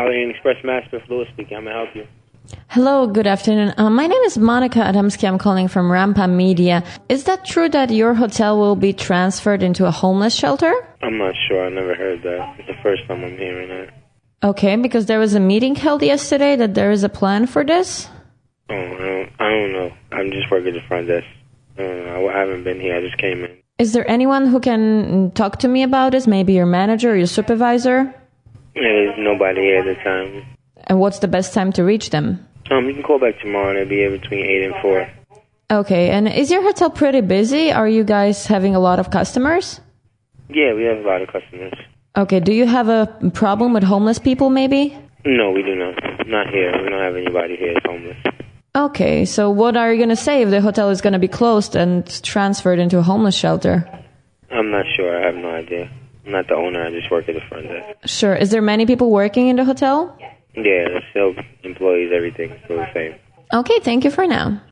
Orient Express Master Lewis speaking. I'm going to help you. Hello, good afternoon. My name is Monica Adamski. I'm calling from Rampa Media. Is that true that your hotel will be transferred into a homeless shelter? I'm not sure. I never heard that. It's the first time I'm hearing that. Okay, because there was a meeting held yesterday that there is a plan for this? Oh, I don't know. I'm just working the front desk. I haven't been here. I just came in. Is there anyone who can talk to me about this? Maybe your manager or your supervisor? There's nobody here at the time. And what's the best time to reach them? You can call back tomorrow and it'll be here between 8 and 4. Okay, and is your hotel pretty busy? Are you guys having a lot of customers? Yeah, we have a lot of customers. Okay, do you have a problem with homeless people maybe? No, we do not. Not here. We don't have anybody here that's homeless. Okay, so what are you going to say if the hotel is going to be closed and transferred into a homeless shelter? I'm not sure. I have no idea. I'm not the owner. I just work at the front desk. Sure. Is there many people working in the hotel? Yeah, there's still employees, everything. Still the same. Okay, thank you for now.